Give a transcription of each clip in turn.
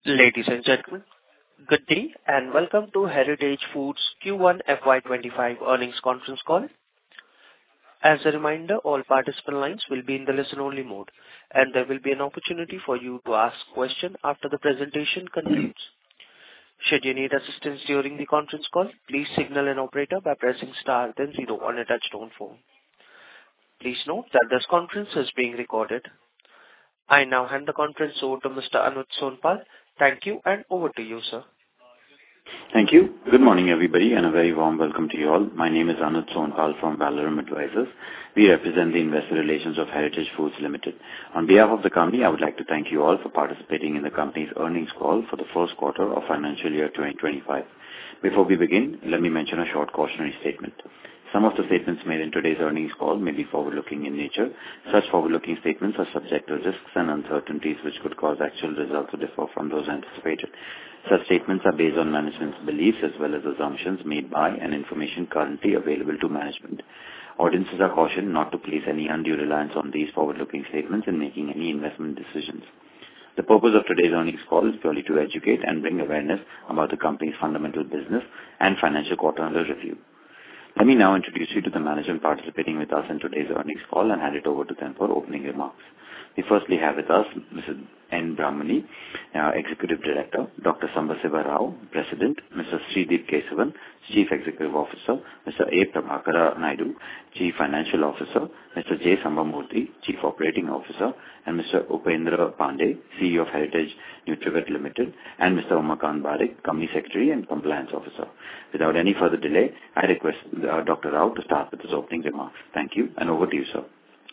Ladies and gentlemen, good day and welcome to Heritage Foods Q1 FY25 earnings conference call. As a reminder, all participant lines will be in the listen-only mode, and there will be an opportunity for you to ask questions after the presentation concludes. Should you need assistance during the conference call, please signal an operator by pressing star then zero on a touch-tone phone. Please note that this conference is being recorded. I now hand the conference over to Mr. Anuj Sonpal. Thank you, and over to you, sir. Thank you. Good morning, everybody, and a very warm welcome to you all. My name is Anuj Sonpal from Valorem Advisors. We represent the investor relations of Heritage Foods Limited. On behalf of the company, I would like to thank you all for participating in the company's earnings call for the first quarter of financial year 2025. Before we begin, let me mention a short cautionary statement. Some of the statements made in today's earnings call may be forward-looking in nature. Such forward-looking statements are subject to risks and uncertainties which could cause actual results to differ from those anticipated. Such statements are based on management's beliefs as well as assumptions made by and information currently available to management. Audiences are cautioned not to place any undue reliance on these forward-looking statements in making any investment decisions. The purpose of today's earnings call is purely to educate and bring awareness about the company's fundamental business and financial quarter under review. Let me now introduce you to the management participating with us in today's earnings call and hand it over to them for opening remarks. We firstly have with us Mr. N. Brahmani, Executive Director, Dr. Sambasiva Rao, President, Mr. Srideep Kesavan, Chief Executive Officer, Mr. A. Prabhakara Naidu, Chief Financial Officer, Mr. J. Sambamurthy, Chief Operating Officer, and Mr. Upendra Pandey, CEO of Heritage Nutravet Limited, and Mr. Umakant Barik, Company Secretary and Compliance Officer. Without any further delay, I request Dr. Rao to start with his opening remarks. Thank you, and over to you, sir.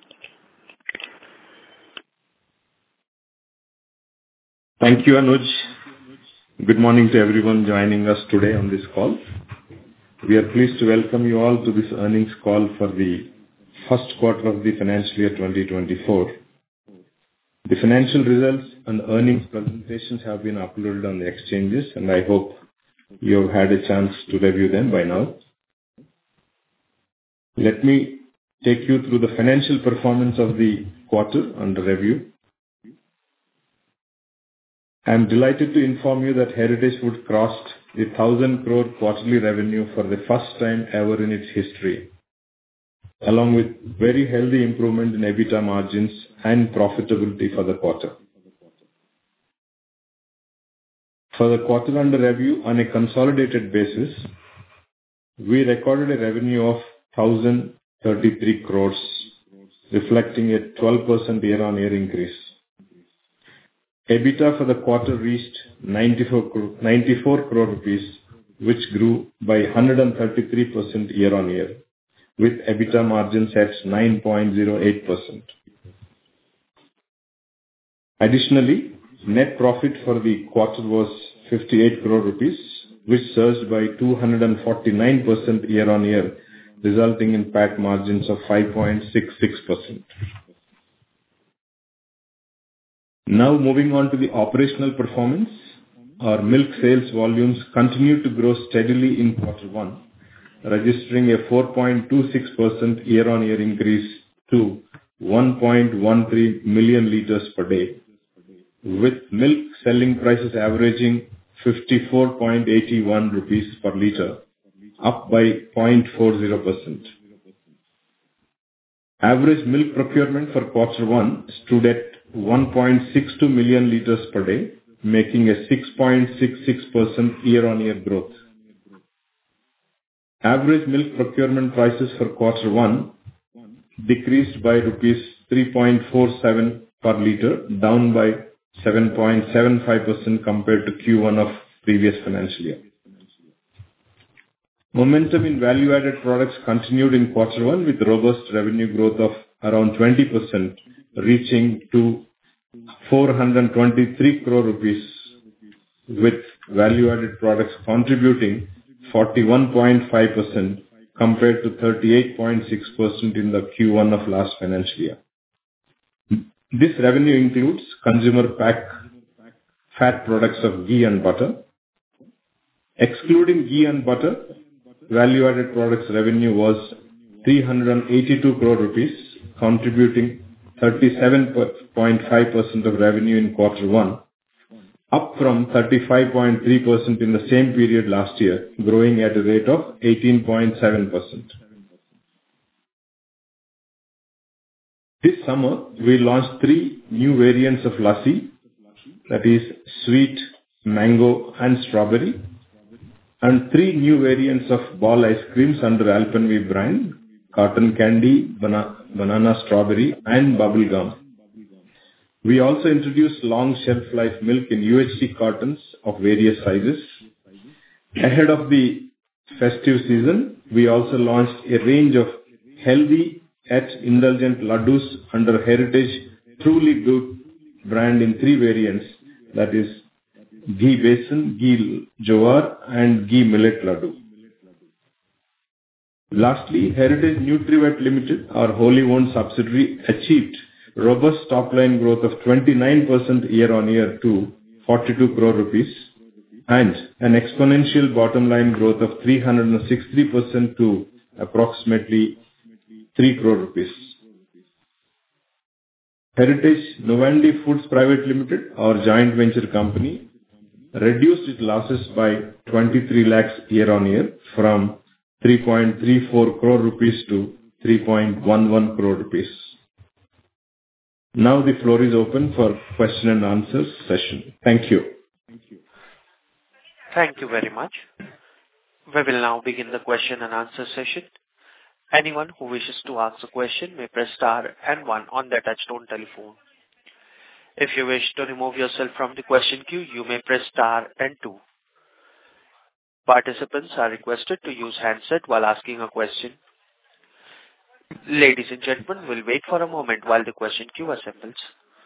Thank you, Anuj. Good morning to everyone joining us today on this call. We are pleased to welcome you all to this earnings call for the first quarter of the financial year 2024. The financial results and earnings presentations have been uploaded on the exchanges, and I hope you have had a chance to review them by now. Let me take you through the financial performance of the quarter under review. I am delighted to inform you that Heritage Foods crossed the 1,000 crore quarterly revenue for the first time ever in its history, along with very healthy improvement in EBITDA margins and profitability for the quarter. For the quarter under review, on a consolidated basis, we recorded a revenue of 1,033 crores, reflecting a 12% year-on-year increase. EBITDA for the quarter reached 94 crore rupees, which grew by 133% year-on-year, with EBITDA margins at 9.08%. Additionally, net profit for the quarter was 58 crore rupees, which surged by 249% year-on-year, resulting in PAT margins of 5.66%. Now moving on to the operational performance, our milk sales volumes continued to grow steadily in quarter one, registering a 4.26% year-on-year increase to 1.13 million liters per day, with milk selling prices averaging 54.81 rupees per liter, up by 0.40%. Average milk procurement for quarter one stood at 1.62 million liters per day, making a 6.66% year-on-year growth. Average milk procurement prices for quarter one decreased by rupees 3.47 per liter, down by 7.75% compared to Q1 of previous financial year. Momentum in value-added products continued in quarter one with robust revenue growth of around 20%, reaching to 423 crore rupees, with value-added products contributing 41.5% compared to 38.6% in the Q1 of last financial year. This revenue includes consumer pack fat products of ghee and butter. Excluding ghee and butter, value-added products revenue was 382 crore rupees, contributing 37.5% of revenue in quarter one, up from 35.3% in the same period last year, growing at a rate of 18.7%. This summer, we launched 3 new variants of lassi, that is sweet, mango and strawberry, and 3 new variants of ball ice creams under Alpenvive brand, cotton candy, banana strawberry and bubble gum. We also introduced long shelf life milk in UHT cartons of various sizes. Ahead of the festive season, we also launched a range of healthy yet indulgent laddus under Heritage Truly Good brand in 3 variants, that is ghee besan, ghee jowar and ghee millet laddu. Lastly, Heritage Nutrivet Limited, our wholly owned subsidiary, achieved robust top-line growth of 29% year-on-year to 42 crore rupees and an exponential bottom-line growth of 360% to approximately 3 crore rupees. Heritage Novandi Foods Private Limited, our joint venture company, reduced its losses by 23 lakhs year-on-year from 3.34 crore rupees to 3.11 crore rupees. Now the floor is open for question and answers session. Thank you. Thank you very much. We will now begin the question and answer session. Anyone who wishes to ask a question may press star and 1 on their touchtone telephone. If you wish to remove yourself from the question queue, you may press star and 2. Participants are requested to use handset while asking a question. Ladies and gentlemen, we'll wait for a moment while the question queue assembles.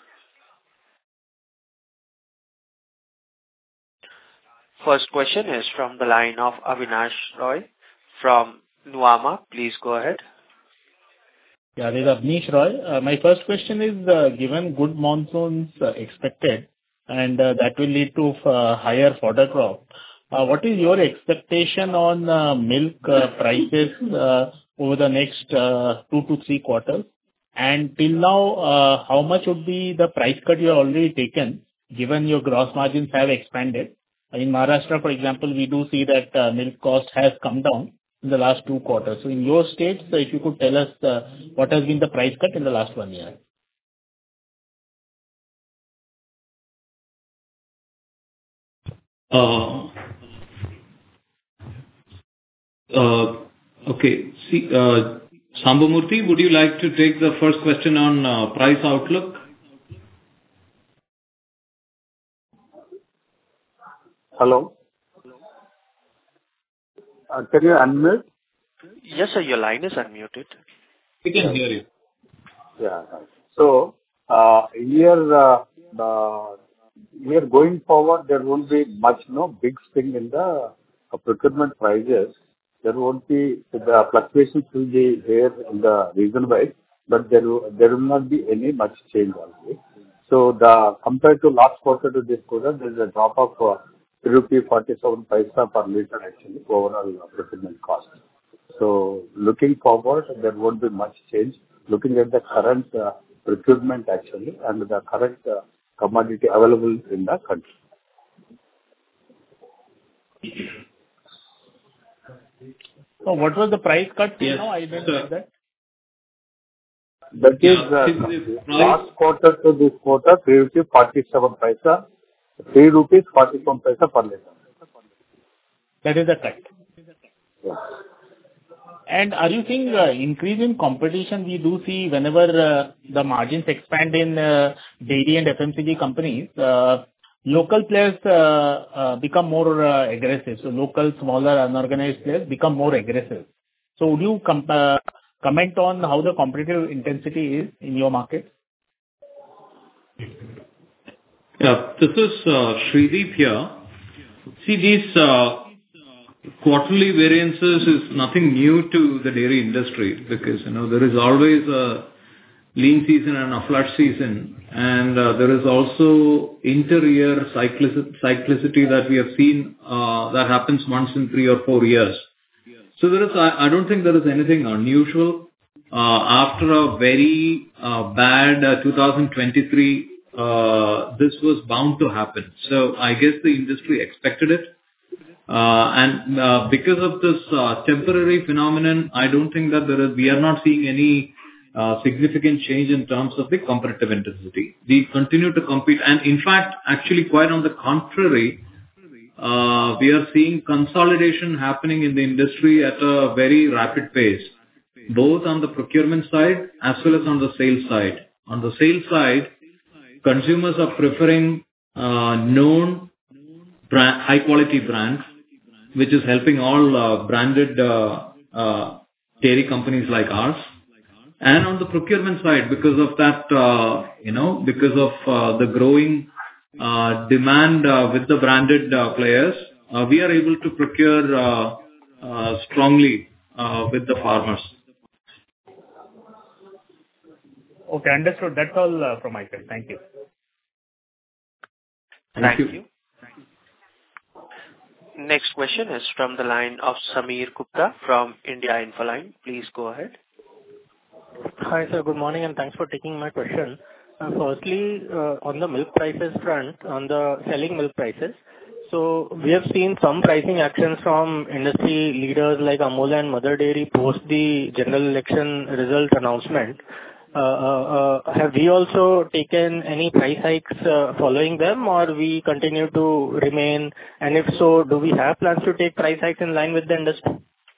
First question is from the line of Avinash Roy from Nuvama. Please go ahead. Yeah, this is Avinash Roy. My first question is, given good monsoons expected and that will lead to higher fodder crop, what is your expectation on milk prices over the next 2 to 3 quarters? And till now, how much would be the price cut you have already taken, given your gross margins have expanded? In Maharashtra, for example, we do see that milk cost has come down in the last 2 quarters. So in your states, if you could tell us what has been the price cut in the last 1 year? Okay. See, Sambamurthy, would you like to take the first question on price outlook? Hello. Can you unmute? Yes, sir, your line is unmuted. We can hear you. Yeah. So, here going forward, there won't be much, big swing in the procurement prices. There won't be, the fluctuations will be there in the region wise, but there will not be any much change only. So, compared to last quarter to this quarter, there is a drop of 3.47 paisa per liter actually overall procurement cost. So, looking forward, there won't be much change. Looking at the current procurement actually and the current commodity available in the country. So what was the price cut till now? I didn't get that. That is last quarter to this quarter, 3.47 paisa, 3 rupees 47 paisa per liter. That is the cut. Yeah. And are you seeing increase in competition? We do see whenever the margins expand in dairy and FMCG companies, local players become more aggressive. So local, smaller, unorganized players become more aggressive. So would you comment on how the competitive intensity is in your market? Yeah, this is Shreedeep here. See, these quarterly variances is nothing new to the dairy industry because, there is always a lean season and a flush season, and there is also inter-year cyclicity that we have seen that happens once in 3 or 4 years. So I don't think there is anything unusual. After a very bad 2023, this was bound to happen. So I guess the industry expected it. And because of this temporary phenomenon, I don't think that we are not seeing any significant change in terms of the competitive intensity. We continue to compete, and in fact, actually quite on the contrary, we are seeing consolidation happening in the industry at a very rapid pace, both on the procurement side as well as on the sales side. On the sales side, consumers are preferring known brand, high quality brands, which is helping all branded dairy companies like ours. And on the procurement side, because of that, because of the growing demand with the branded players, we are able to procure strongly with the farmers. Okay, understood. That's all from my side. Thank you. Thank you. Next question is from the line of Sameer Gupta from India Infoline. Please go ahead. Hi, sir. Good morning, and thanks for taking my question. Firstly, on the milk prices front, on the selling milk prices, so we have seen some pricing actions from industry leaders like Amul and Mother Dairy post the general election result announcement. Have we also taken any price hikes following them, or we continue to remain? And if so, do we have plans to take price hikes in line with the industry?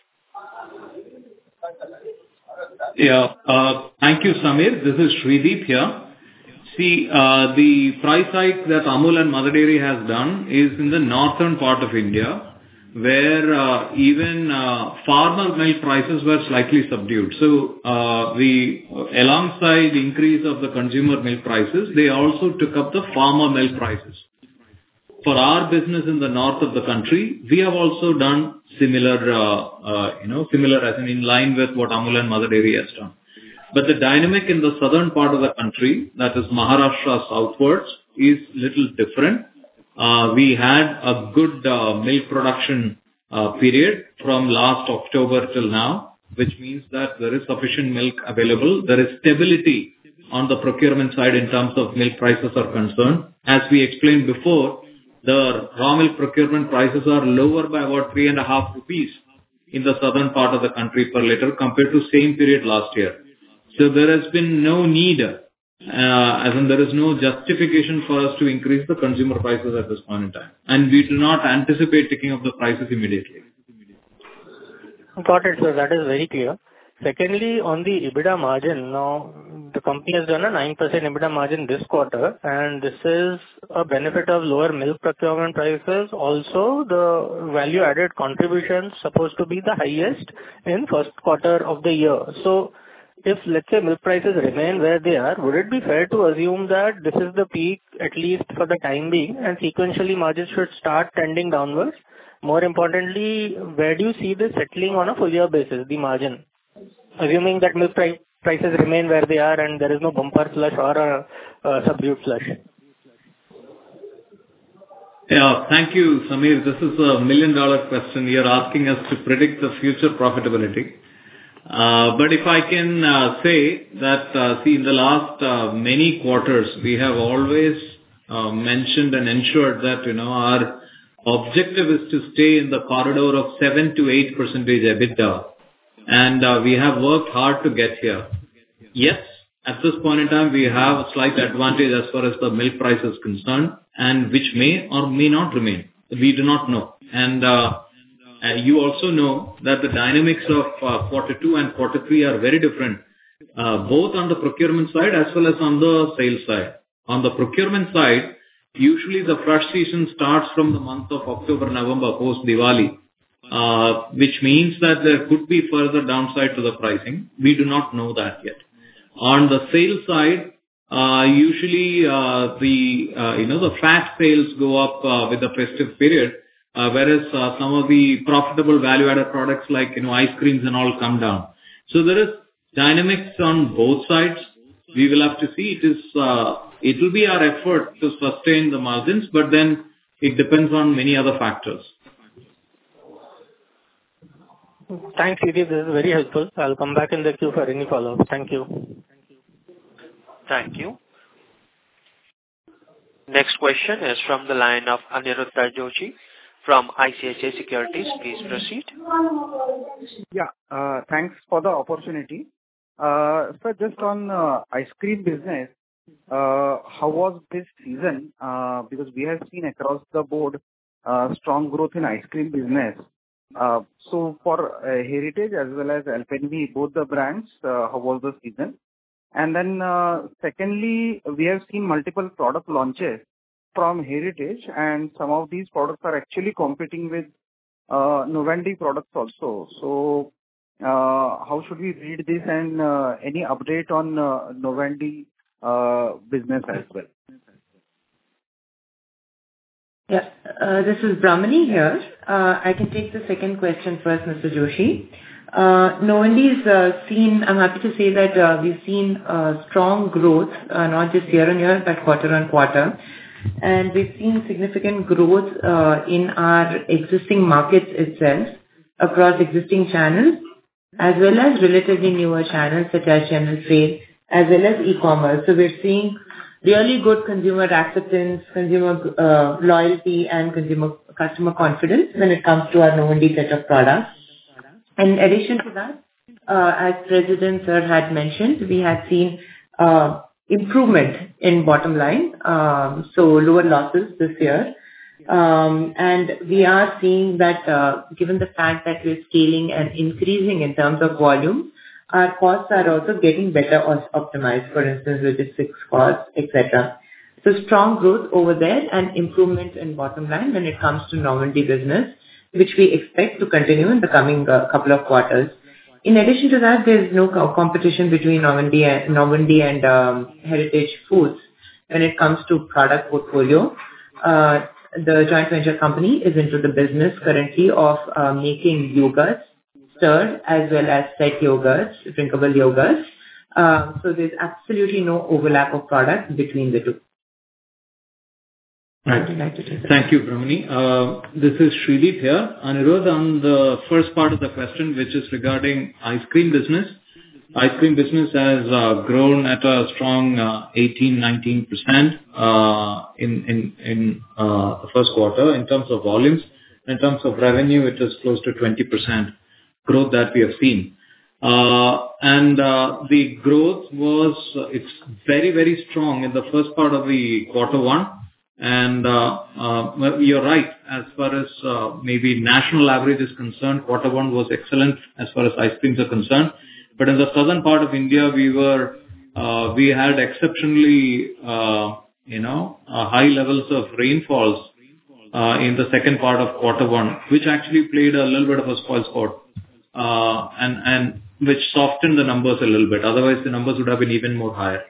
Yeah. Thank you, Sameer. This is Shrideep here. See, the price hike that Amul and Mother Dairy has done is in the northern part of India, where even farmer milk prices were slightly subdued. So, alongside the increase of the consumer milk prices, they also took up the farmer milk prices. For our business in the north of the country, we have also done similar, similar as in line with what Amul and Mother Dairy has done. But the dynamic in the southern part of the country, that is Maharashtra southwards, is little different. We had a good milk production period from last October till now, which means that there is sufficient milk available. There is stability on the procurement side in terms of milk prices are concerned. As we explained before, the raw milk procurement prices are lower by about 3.5 rupees in the southern part of the country per liter compared to same period last year. So there has been no need, as in there is no justification for us to increase the consumer prices at this point in time. And we do not anticipate taking up the prices immediately. Got it, sir. That is very clear. Secondly, on the EBITDA margin, now the company has done a 9% EBITDA margin this quarter, and this is a benefit of lower milk procurement prices. Also, the value-added contributions supposed to be the highest in first quarter of the year. So, if let's say milk prices remain where they are, would it be fair to assume that this is the peak, at least for the time being, and sequentially margins should start trending downwards? More importantly, where do you see this settling on a full year basis, the margin? Assuming that milk prices remain where they are and there is no bumper flush or a subdued flush. Yeah, thank you, Sameer. This is $1 million question. You're asking us to predict the future profitability. But if I can say that, see, in the last many quarters, we have always mentioned and ensured that, our objective is to stay in the corridor of 7 to 8% EBITDA. And we have worked hard to get here. Yes, at this point in time, we have a slight advantage as far as the milk price is concerned, and which may or may not remain. We do not know. And you also know that the dynamics of quarter 2 and quarter 3 are very different, both on the procurement side as well as on the sales side. On the procurement side, usually the fresh season starts from the month of October, November, post Diwali, which means that there could be further downside to the pricing. We do not know that yet. On the sales side, usually the fat sales go up with the festive period, whereas some of the profitable value-added products like ice creams and all come down. So there is dynamics on both sides. We will have to see. It will be our effort to sustain the margins, but then it depends on many other factors. Thanks, Shrideep. This is very helpful. I'll come back in the queue for any follow-up. Thank you. Thank you. Next question is from the line of Aniruddha Joshi from ICICI Securities. Please proceed. Yeah, thanks for the opportunity. Sir, just on ice cream business, how was this season? Because we have seen across the board strong growth in ice cream business. So for Heritage as well as Alperovie, both the brands, how was the season? And then secondly, we have seen multiple product launches from Heritage, and some of these products are actually competing with Novendi products also. So how should we read this, and any update on Novendi business as well? Yeah, this is Brahmani here. I can take the second question first, Mr. Joshi. Novendi's seen, I'm happy to say that we've seen strong growth, not just year-on-year, but quarter-on-quarter. And we've seen significant growth in our existing markets itself, across existing channels, as well as relatively newer channels such as general trade, as well as e-commerce. So we're seeing really good consumer acceptance, consumer loyalty, and customer confidence when it comes to our Novendi set of products. In addition to that, as President Sir had mentioned, we had seen improvement in bottom line, so lower losses this year. And we are seeing that given the fact that we're scaling and increasing in terms of volume, our costs are also getting better optimized, for instance, logistics costs, etc. So strong growth over there and improvement in bottom line when it comes to Novendi business, which we expect to continue in the coming couple of quarters. In addition to that, there's no competition between Novendi and Heritage Foods when it comes to product portfolio. The joint venture company is into the business currently of making yogurts, stirred as well as set yogurts, drinkable yogurts. So there's absolutely no overlap of product between the two. Right. Thank you, Brahmani. This is Srideep here. Aniruddha, on the first part of the question, which is regarding ice cream business. Ice cream business has grown at a strong 18-19% in the first quarter in terms of volumes. In terms of revenue, it is close to 20% growth that we have seen. And the growth it's very, very strong in the first part of the quarter one. And you're right, as far as maybe national average is concerned, quarter one was excellent as far as ice creams are concerned. But in the southern part of India, we had exceptionally, high levels of rainfalls in the second part of quarter one, which actually played a little bit of a spoilsport, and which softened the numbers a little bit. Otherwise, the numbers would have been even more higher.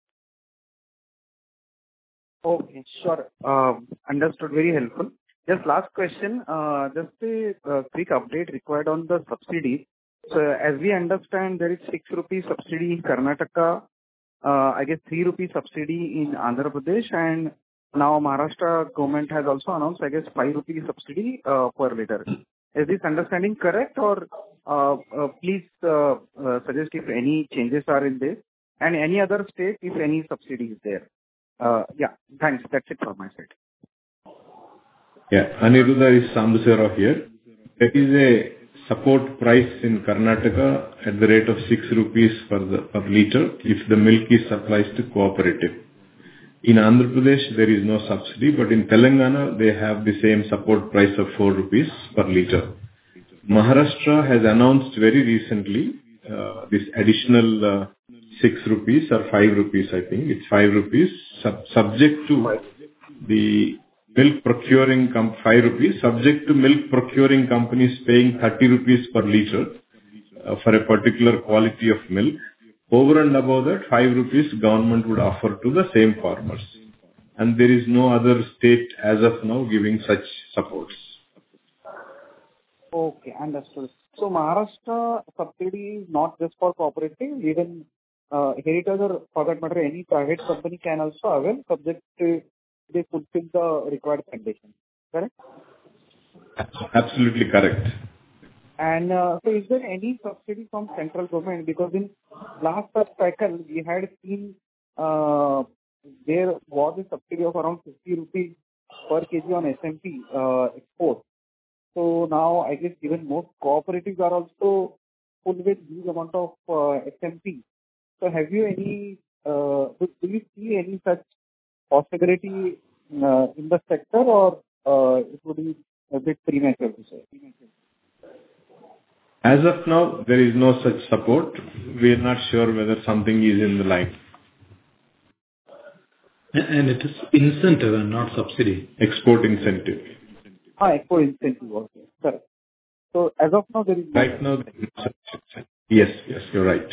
Okay, sure. Understood. Very helpful. Just last question, just a quick update required on the subsidy. So as we understand, there is 6 rupees subsidy in Karnataka, I guess 3 rupees subsidy in Andhra Pradesh, and now Maharashtra government has also announced, I guess, 5 rupees subsidy per liter. Is this understanding correct, or please suggest if any changes are in this, and any other state if any subsidy is there? Yeah, thanks. That's it from my side. Yeah, Aniruddha is Sambasera here. There is a support price in Karnataka at the rate of 6 rupees per liter if the milk is supplied to cooperative. In Andhra Pradesh, there is no subsidy, but in Telangana, they have the same support price of 4 rupees per liter. Maharashtra has announced very recently this additional 6 rupees or 5 rupees, I think. It's 5 rupees, subject to the milk procuring 5 rupees, subject to milk procuring companies paying 30 rupees per liter for a particular quality of milk. Over and above that, 5 rupees government would offer to the same farmers. And there is no other state as of now giving such supports. Okay, understood. So Maharashtra subsidy is not just for cooperative, even Heritage or for that matter, any private company can also avail, subject to they fulfill the required conditions. Correct? Absolutely correct. And so is there any subsidy from central government? Because in last cycle, we had seen there was a subsidy of around 50 rupees per kg on SMP export. So now I guess even most cooperatives are also full with huge amount of SMP. So have you any, do you see any such possibility in the sector, or it would be a bit premature to say? As of now, there is no such support. We are not sure whether something is in the line. And it is incentive and not subsidy. Export incentive. Export incentive, okay. Correct. So as of now, there is no. Right now, there is no such incentive. Yes, you're right.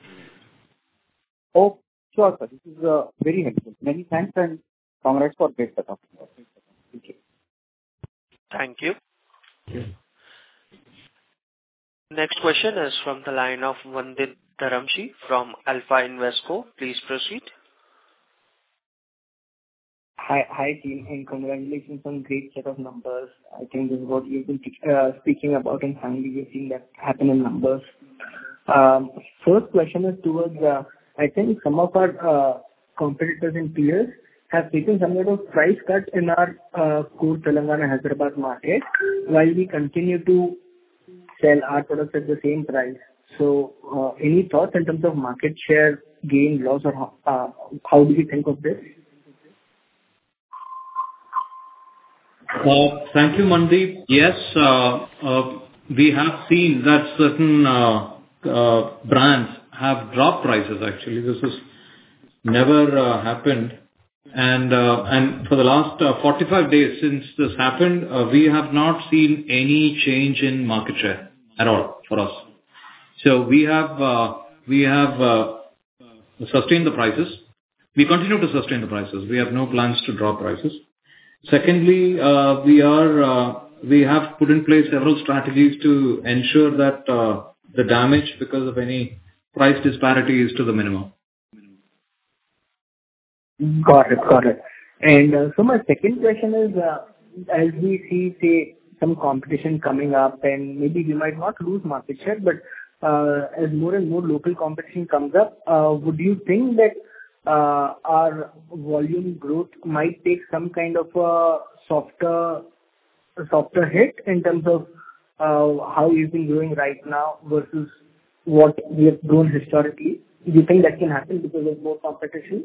Oh, sure, sir. This is very helpful. Many thanks and congrats for great setup. Thank you. Thank you. Next question is from the line of Vandit Dharamshi from Alpha Invesco. Please proceed. Hi team, and congratulations on great set of numbers. I think this is what you've been speaking about, and finally we've seen that happen in numbers. First question is towards, I think some of our competitors and peers have taken some sort of price cut in our core Telangana Hyderabad market, while we continue to sell our products at the same price. So, any thoughts in terms of market share gain, loss, or how do you think of this? Thank you, Mandeep. Yes, we have seen that certain brands have dropped prices. Actually, this has never happened, and for the last 45 days since this happened, we have not seen any change in market share at all for us. So we have sustained the prices. We continue to sustain the prices. We have no plans to drop prices. Secondly, we have put in place several strategies to ensure that the damage because of any price disparity is to the minimum. Got it. And so my second question is, as we see, say, some competition coming up, and maybe we might not lose market share, but as more and more local competition comes up, would you think that our volume growth might take some kind of a softer hit in terms of how you've been growing right now versus what we have grown historically? Do you think that can happen because of more competition?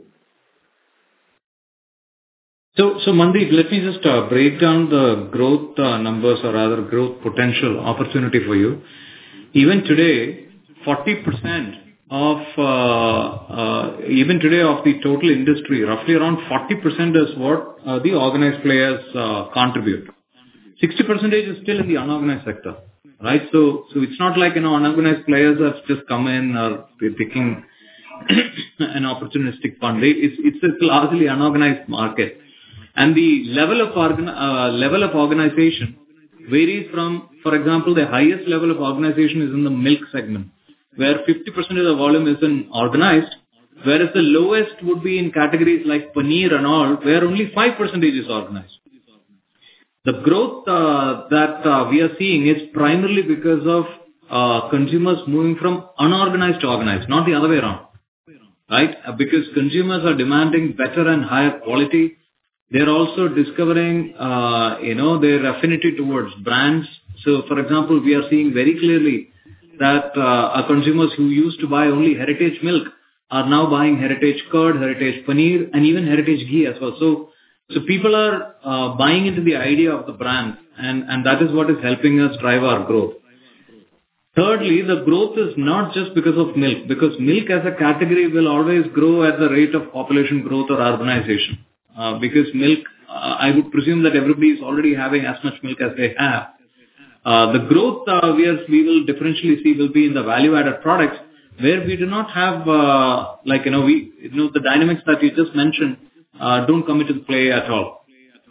So Mandeep, let me just break down the growth numbers, or rather growth potential opportunity for you. Even today, 40% of the total industry, roughly around 40% is what the organized players contribute. 60% is still in the unorganized sector, right? So it's not like, unorganized players have just come in or they're picking an opportunistic fund. It's a largely unorganized market. And the level of organization varies from, for example, the highest level of organization is in the milk segment, where 50% of the volume is in organized, whereas the lowest would be in categories like paneer and all, where only 5% is organized. The growth that we are seeing is primarily because of consumers moving from unorganized to organized, not the other way around, right? Because consumers are demanding better and higher quality. They're also discovering, their affinity towards brands. So, for example, we are seeing very clearly that our consumers who used to buy only heritage milk are now buying heritage curd, heritage paneer, and even heritage ghee as well. So people are buying into the idea of the brand, and that is what is helping us drive our growth. Thirdly, the growth is not just because of milk, because milk as a category will always grow at the rate of population growth or urbanization. Because milk, I would presume that everybody is already having as much milk as they have. The growth we will differentially see will be in the value-added products, where we do not have, the dynamics that you just mentioned don't come into play at all.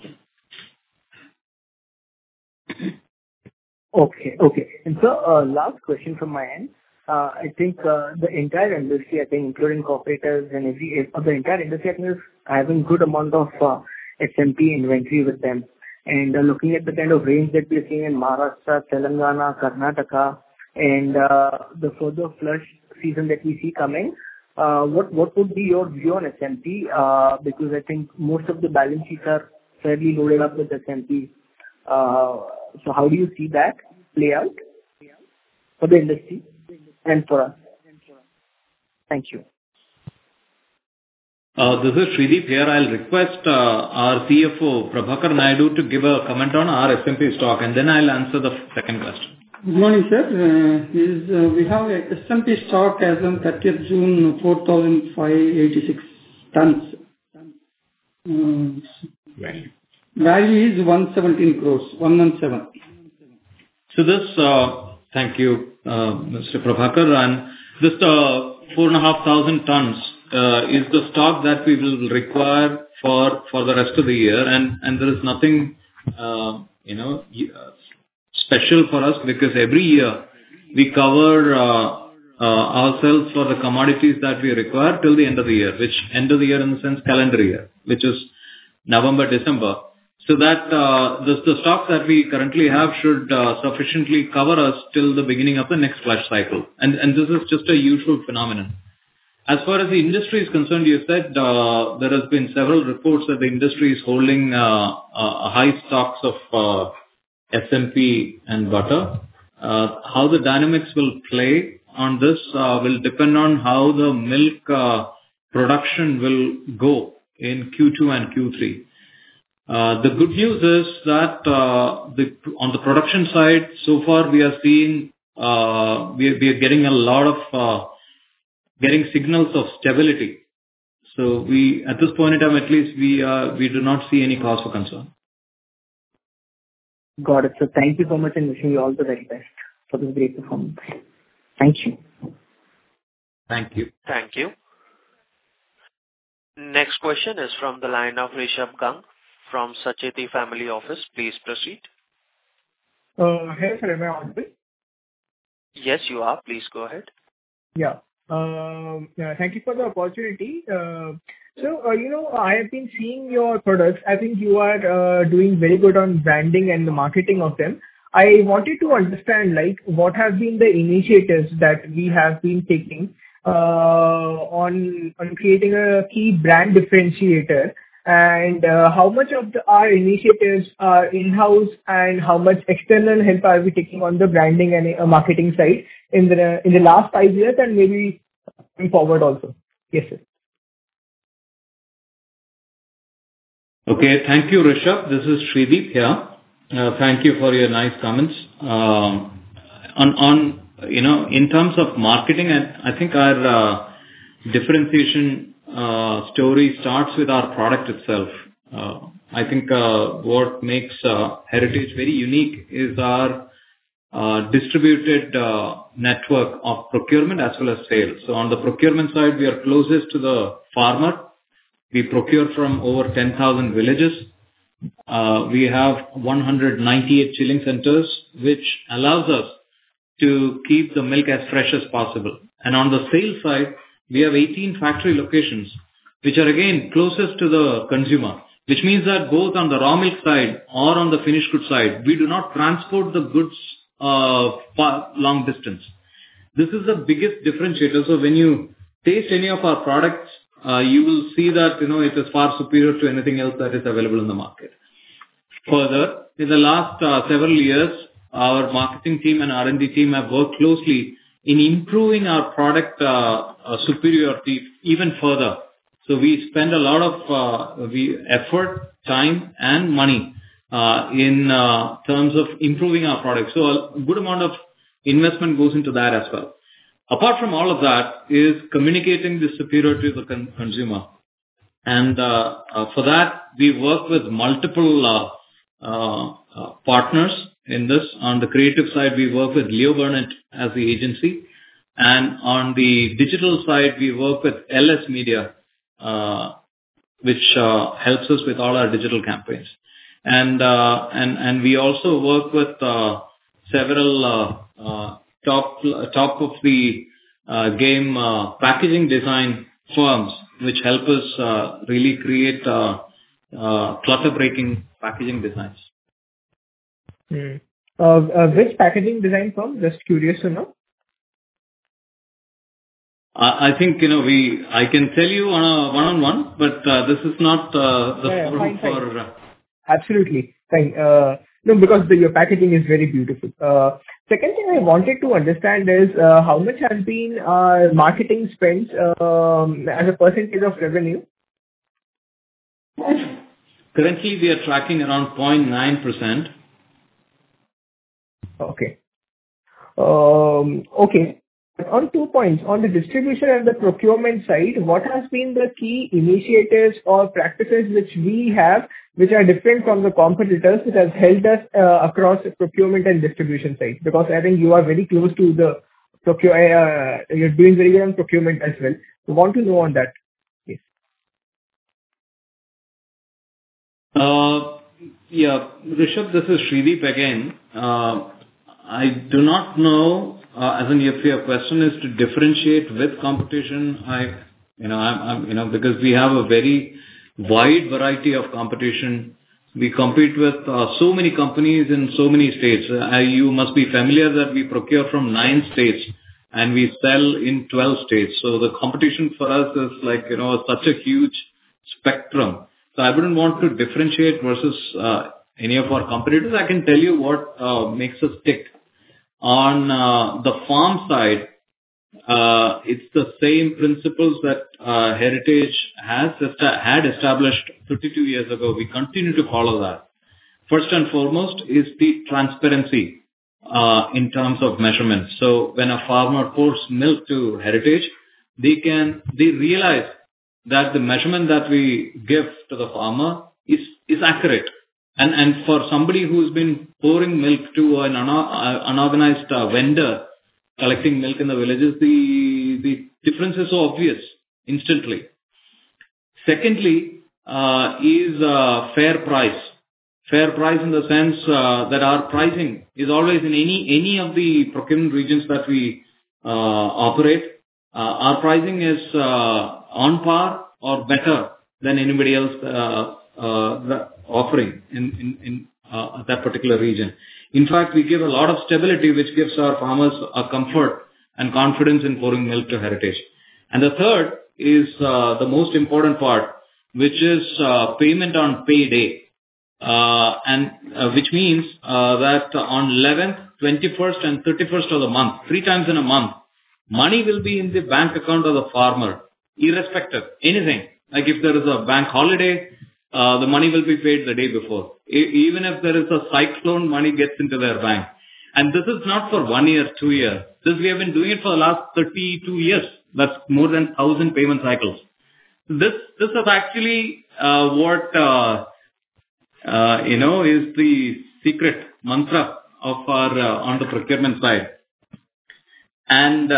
Okay. And so, last question from my end. I think the entire industry, including cooperators and the entire industry, is having good amount of SMP inventory with them. And looking at the kind of range that we're seeing in Maharashtra, Telangana, Karnataka, and the further flush season that we see coming, what would be your view on SMP? Because I think most of the balance sheets are fairly loaded up with SMP. So how do you see that play out for the industry and for us? Thank you. This is Shrideep here. I'll request our CFO, Prabhakar Naidu, to give a comment on our SMP stock, and then I'll answer the second question. Good morning, sir. We have a SMP stock as on 30th June, 4,586 tons. Value is 117 crores, 117. So this, thank you, Mr. Prabhakar, and this 4,500 tons is the stock that we will require for the rest of the year, and there is nothing, special for us, because every year we cover ourselves for the commodities that we require till the end of the year, which end of the year in the sense calendar year, which is November, December. So that the stock that we currently have should sufficiently cover us till the beginning of the next flush cycle. And this is just a usual phenomenon. As far as the industry is concerned, you said there has been several reports that the industry is holding high stocks of SMP and butter. How the dynamics will play on this will depend on how the milk production will go in Q2 and Q3. The good news is that on the production side, so far we are seeing we are getting a lot of getting signals of stability. So we, at this point in time, at least we do not see any cause for concern. Got it. So thank you so much, and wishing you all the very best for this great performance. Thank you. Thank you. Thank you. Next question is from the line of Rishabh Gang from Sacheti Family Office. Please proceed. Hey, sir, am I audible? Yes, you are. Please go ahead. Yeah. Thank you for the opportunity. I have been seeing your products. I think you are doing very good on branding and the marketing of them. I wanted to understand, what have been the initiatives that we have been taking on creating a key brand differentiator, and how much of our initiatives are in-house and how much external help are we taking on the branding and marketing side in the last 5 years and maybe going forward also. Yes, sir. Okay, thank you, Rishabh. This is Shrideep here. Thank you for your nice comments. In terms of marketing, I think our differentiation story starts with our product itself. I think what makes Heritage very unique is our distributed network of procurement as well as sales. So on the procurement side, we are closest to the farmer. We procure from over 10,000 villages. We have 198 chilling centers, which allows us to keep the milk as fresh as possible. And on the sales side, we have 18 factory locations, which are again closest to the consumer, which means that both on the raw milk side or on the finished goods side, we do not transport the goods long distance. This is the biggest differentiator. So when you taste any of our products, you will see that it is far superior to anything else that is available in the market. Further, in the last several years, our marketing team and R&D team have worked closely in improving our product superiority even further. So we spend a lot of effort, time, and money in terms of improving our product. So a good amount of investment goes into that as well. Apart from all of that is communicating the superiority to the consumer. And for that, we work with multiple partners in this. On the creative side, we work with Leo Burnett as the agency. And on the digital side, we work with LS Media, which helps us with all our digital campaigns. And we also work with several top of the game packaging design firms, which help us really create clutter breaking packaging designs. Which packaging design firm? Just curious to know. I think, I can tell you on a one-on-one, but this is not the forum for... Absolutely. Fine. No, because your packaging is very beautiful. Second thing I wanted to understand is how much has been marketing spends as a percentage of revenue? Currently, we are tracking around 0.9%. Okay. Okay. On 2 points, on the distribution and the procurement side, what has been the key initiatives or practices which we have, which are different from the competitors, which has helped us across the procurement and distribution side? Because I think you are very close to the you're doing very well on procurement as well. We want to know on that. Yes. Rishabh, this is Shreedeep again. I do not know, as in if your question is to differentiate with competition, because we have a very wide variety of competition. We compete with so many companies in so many states. You must be familiar that we procure from 9 states and we sell in 12 states. So the competition for us is like, such a huge spectrum. So I wouldn't want to differentiate versus any of our competitors. I can tell you what makes us tick. On the farm side, it's the same principles that Heritage had established 32 years ago. We continue to follow that. First and foremost is the transparency in terms of measurement. So when a farmer pours milk to Heritage, they realize that the measurement that we give to the farmer is accurate. And for somebody who's been pouring milk to an unorganized vendor collecting milk in the villages, the difference is so obvious instantly. Secondly, is fair price. Fair price in the sense that our pricing is always in any of the procurement regions that we operate. Our pricing is on par or better than anybody else offering in that particular region. In fact, we give a lot of stability, which gives our farmers a comfort and confidence in pouring milk to Heritage. And the third is the most important part, which is payment on payday, which means that on 11th, 21st, and 31st of the month, 3 times in a month, money will be in the bank account of the farmer, irrespective anything. Like if there is a bank holiday, the money will be paid the day before. Even if there is a cyclone, money gets into their bank. And this is not for 1 year, 2 years. This we have been doing it for the last 32 years. That's more than 1,000 payment cycles. This is actually what is the secret mantra of our on the procurement side. And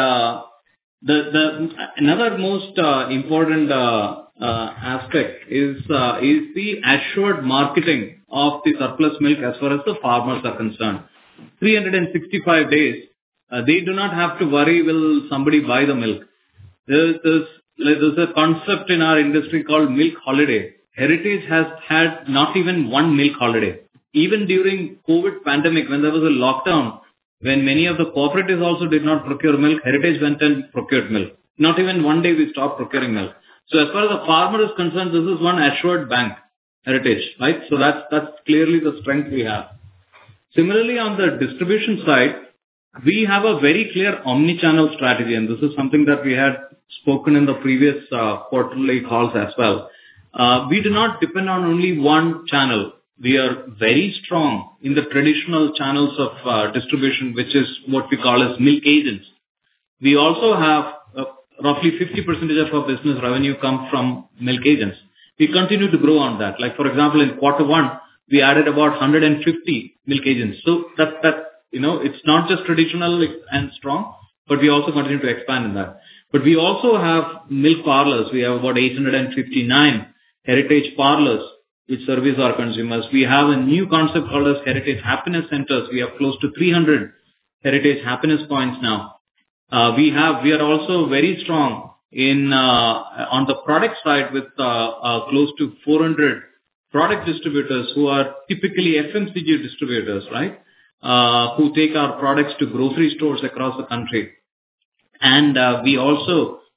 another most important aspect is the assured marketing of the surplus milk as far as the farmers are concerned. 365 days, they do not have to worry, will somebody buy the milk. There's a concept in our industry called milk holiday. Heritage has had not even one milk holiday. Even during COVID pandemic, when there was a lockdown, when many of the cooperatives also did not procure milk, Heritage went and procured milk. Not even one day we stopped procuring milk. So as far as the farmer is concerned, this is one assured bank, Heritage, right? So that's clearly the strength we have. Similarly, on the distribution side, we have a very clear omni-channel strategy, and this is something that we had spoken in the previous quarterly calls as well. We do not depend on only one channel. We are very strong in the traditional channels of distribution, which is what we call as milk agents. We also have roughly 50% of our business revenue come from milk agents. We continue to grow on that. Like, for example, in quarter 1, we added about 150 milk agents. So that it's not just traditional and strong, but we also continue to expand in that. But we also have milk parlors. We have about 859 Heritage parlors which service our consumers. We have a new concept called as Heritage Happiness Centers. We have close to 300 Heritage Happiness Points now. We are also very strong in on the product side with close to 400 product distributors who are typically FMCG distributors, right? Who take our products to grocery stores across the country. And we also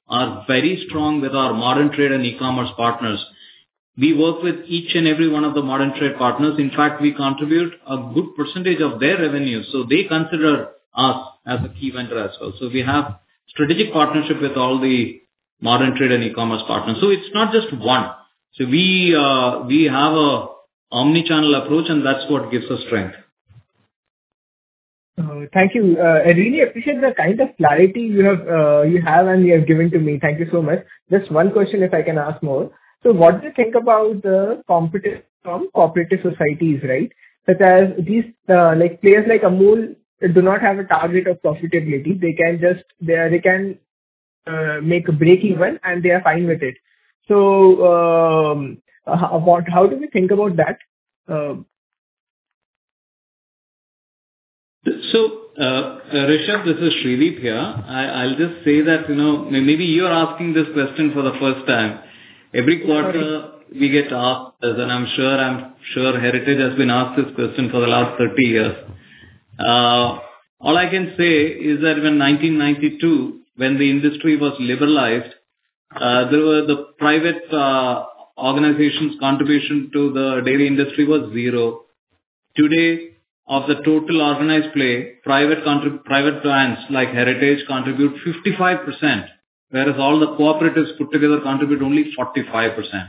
are very strong with our modern trade and e-commerce partners. We work with each and every one of the modern trade partners. In fact, we contribute a good percentage of their revenue. So they consider us as a key vendor as well. So we have strategic partnership with all the modern trade and e-commerce partners. So it's not just one. So we have a omni-channel approach, and that's what gives us strength. Thank you. I really appreciate the kind of clarity you have and you have given to me. Thank you so much. Just one question, if I can ask more. So, what do you think about the competition from cooperative societies, right? Such as these like players like Amul do not have a target of profitability. They can make a break even and they are fine with it. So, how do we think about that? So, Rishabh, this is Shrideep here. I'll just say that, maybe you're asking this question for the first time. Every quarter we get asked this, and I'm sure Heritage has been asked this question for the last 30 years. All I can say is that in 1992, when the industry was liberalized, there were the private organizations' contribution to the dairy industry was zero. Today, of the total organized play, private brands like Heritage contribute 55%, whereas all the cooperatives put together contribute only 45%.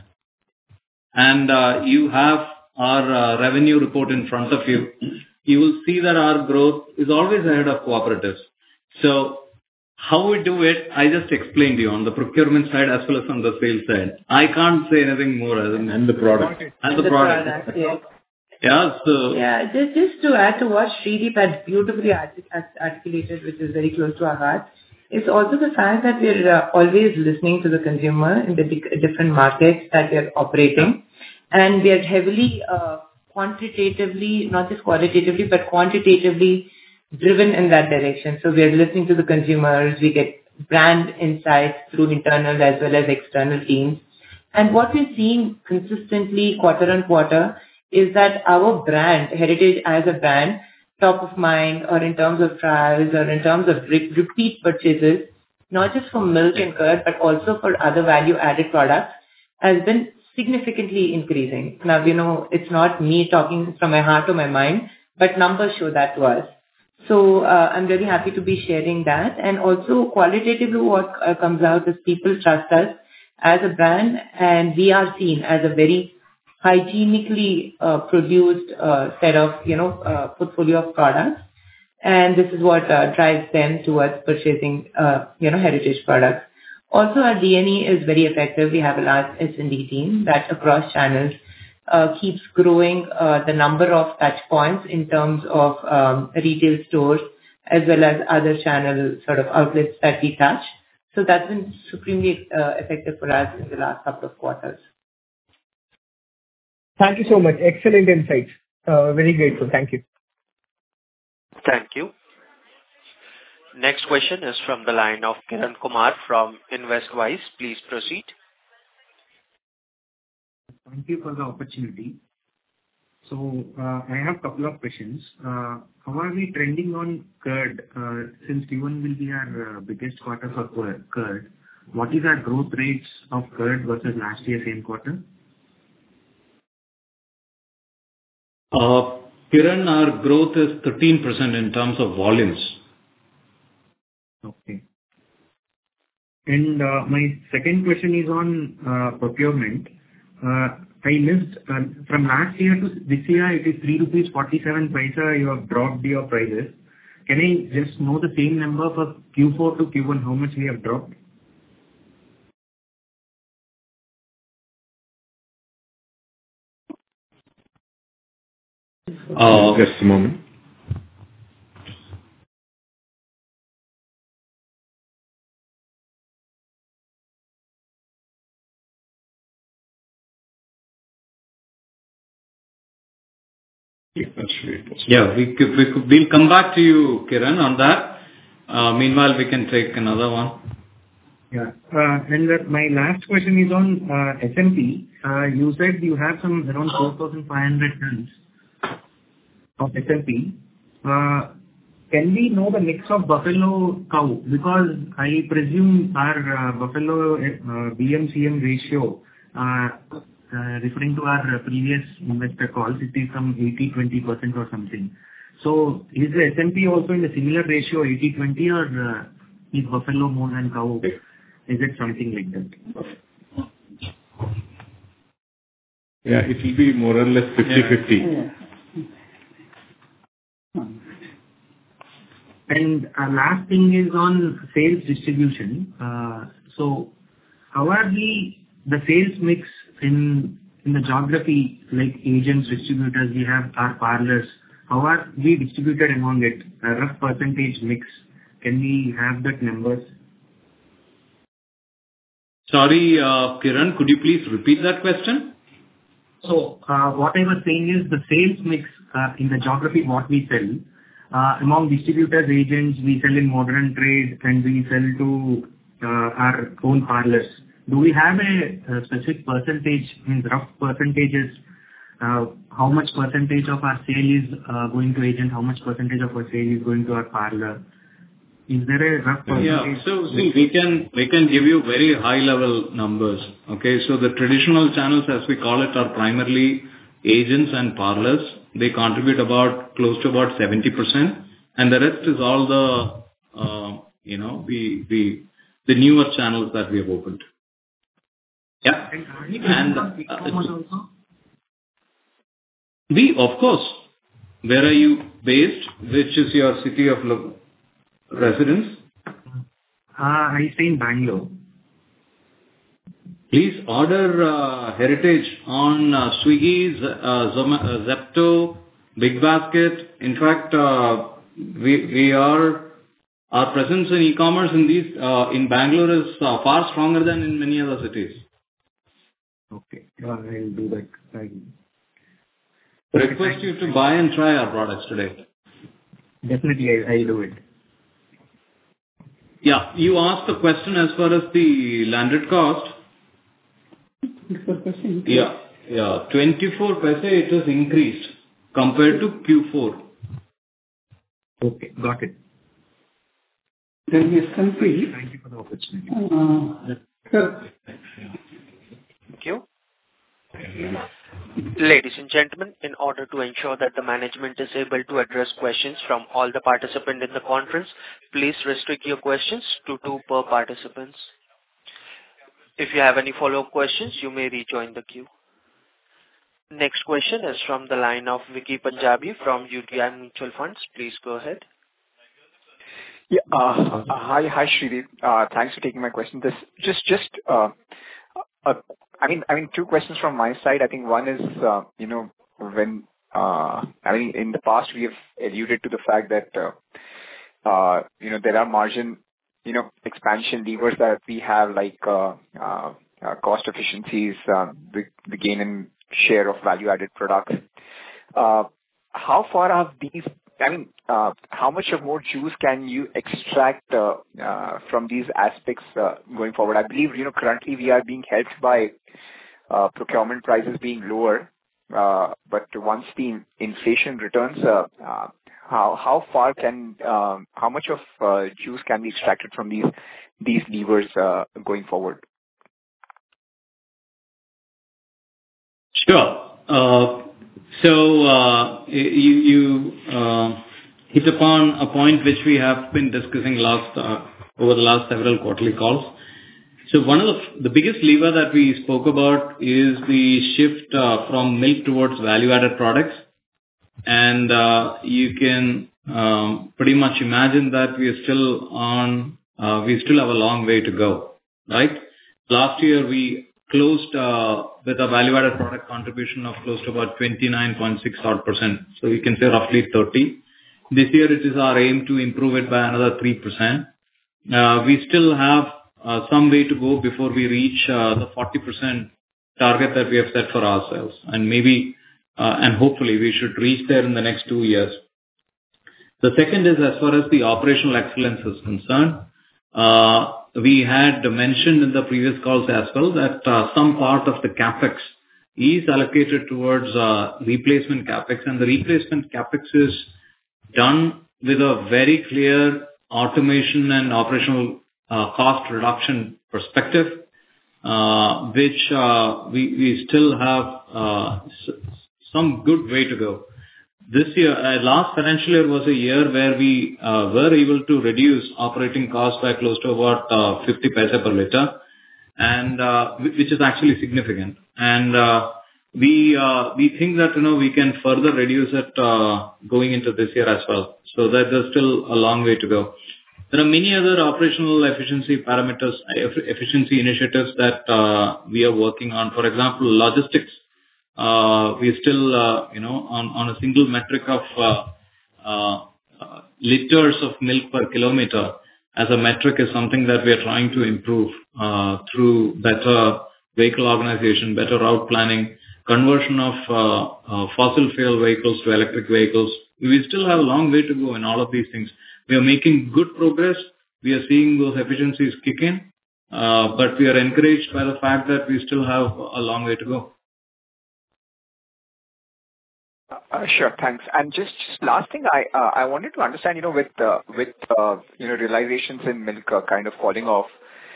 And you have our revenue report in front of you. You will see that our growth is always ahead of cooperatives. So how we do it, I just explained to you on the procurement side as well as on the sales side. I can't say anything more other than and the product. And the product. Yes. Yeah, so... Yeah, just to add to what Shrideep had beautifully articulated, which is very close to our heart, it's also the fact that we're always listening to the consumer in the different markets that we are operating. And we are heavily quantitatively, not just qualitatively, but quantitatively driven in that direction. So we are listening to the consumers, we get brand insights through internal as well as external teams. And what we're seeing consistently quarter on quarter is that our brand, Heritage as a brand, top of mind or in terms of trials or in terms of repeat purchases, not just for milk and curd, but also for other value-added products, has been significantly increasing. Now, it's not me talking from my heart or my mind, but numbers show that to us. So I'm very happy to be sharing that. And also qualitatively what comes out is people trust us as a brand, and we are seen as a very hygienically produced set of, portfolio of products. And this is what drives them towards purchasing, Heritage products. Also, our D&E is very effective. We have a large S&D team that across channels keeps growing the number of touch points in terms of retail stores as well as other channel sort of outlets that we touch. So that's been supremely effective for us in the last couple of quarters. Thank you so much. Excellent insights. Very grateful. Thank you. Thank you. Next question is from the line of Kiran Kumar from InvestWise. Please proceed. Thank you for the opportunity. So I have a couple of questions. How are we trending on curd? Since Q1 will be our biggest quarter for curd, what is our growth rates of curd versus last year same quarter? Kiran, our growth is 13% in terms of volumes. Okay. And my second question is on procurement. I missed from last year to this year, it is 3.47 rupees. You have dropped your prices. Can I just know the same number for Q4 to Q1, how much we have dropped? Just a moment. Yeah, we'll come back to you, Kiran, on that. Meanwhile, we can take another one. Yeah. And my last question is on SMP. You said you have some around 4,500 tons of SMP. can we know the mix of buffalo cow? Because I presume our buffalo BMCM ratio, referring to our previous investor calls, it is some 80-20% or something. So is the S&P also in a similar ratio, 80-20, or is buffalo more than cow? Is it something like that? Yeah, it will be more or less 50-50. And last thing is on sales distribution. So how are the sales mix in the geography, like agents, distributors, we have our parlors, how are we distributed among it? A rough percentage mix. Can we have that numbers? Sorry, Kiran, could you please repeat that question? So what I was saying is the sales mix in the geography what we sell among distributors, agents, we sell in modern trade and we sell to our own parlors. Do we have a specific percentage, means rough percentages, how much percentage of our sale is going to agent, how much percentage of our sale is going to our parlor? Is there a rough percentage? Yeah, so see, we can give you very high level numbers. Okay, so the traditional channels, as we call it, are primarily agents and parlors. They contribute close to about 70%, and the rest is all the newer channels that we have opened. Yeah, and of course, where are you based? Which is your city of residence? I stay in Bangalore. Please order Heritage on Swiggy, Zepto, Big Basket. In fact, our presence in e-commerce in Bangalore is far stronger than in many other cities. Okay, I'll do that. Request you to buy and try our products today. Definitely, I'll do it. Yeah, you asked the question as far as the landed cost. Yeah, 24 paise it has increased compared to Q4. Okay, got it. Then the S&P. Thank you for the opportunity. Thank you. Ladies and gentlemen, in order to ensure that the management is able to address questions from all the participants in the conference, please restrict your questions to 2 per participants. If you have any follow-up questions, you may rejoin the queue. Next question is from the line of Vicky Punjabi from UTI Mutual Funds. Please go ahead. Yeah. Hi, Shrideep. Thanks for taking my question. I mean, 2 questions from my side. I think one is, when in the past we have alluded to the fact that there are margin expansion levers that we have, like cost efficiencies, the gain in share of value-added products. How far have these? I mean, how much of more juice can you extract from these aspects going forward? I believe currently we are being helped by procurement prices being lower, but once the inflation returns, how much of juice can be extracted from these levers going forward? Sure. So you hit upon a point which we have been discussing over the last several quarterly calls. So one of the biggest lever that we spoke about is the shift from milk towards value-added products, and you can pretty much imagine that we still have a long way to go, right? Last year we closed with a value-added product contribution of close to about 29.6%. So you can say roughly 30. This year it is our aim to improve it by another 3%. We still have some way to go before we reach the 40% target that we have set for ourselves, and hopefully we should reach there in the next 2 years. The second is, as far as the operational excellence is concerned, we had mentioned in the previous calls as well that some part of the capex is allocated towards replacement capex, and the replacement capex is done with a very clear automation and operational cost reduction perspective, which we still have some good way to go. This year, last financial year was a year where we were able to reduce operating costs by close to about 50 paisa per liter, and which is actually significant. And we think that we can further reduce it going into this year as well. So that there's still a long way to go. There are many other operational efficiency parameters, efficiency initiatives that we are working on. For example, logistics. We still, on a single metric of liters of milk per kilometer as a metric is something that we are trying to improve through better vehicle organization, better route planning, conversion of fossil fuel vehicles to electric vehicles. We still have a long way to go in all of these things. We are making good progress. We are seeing those efficiencies kick in, but we are encouraged by the fact that we still have a long way to go. Sure, thanks. And just last thing, I wanted to understand, with realizations in milk kind of falling off,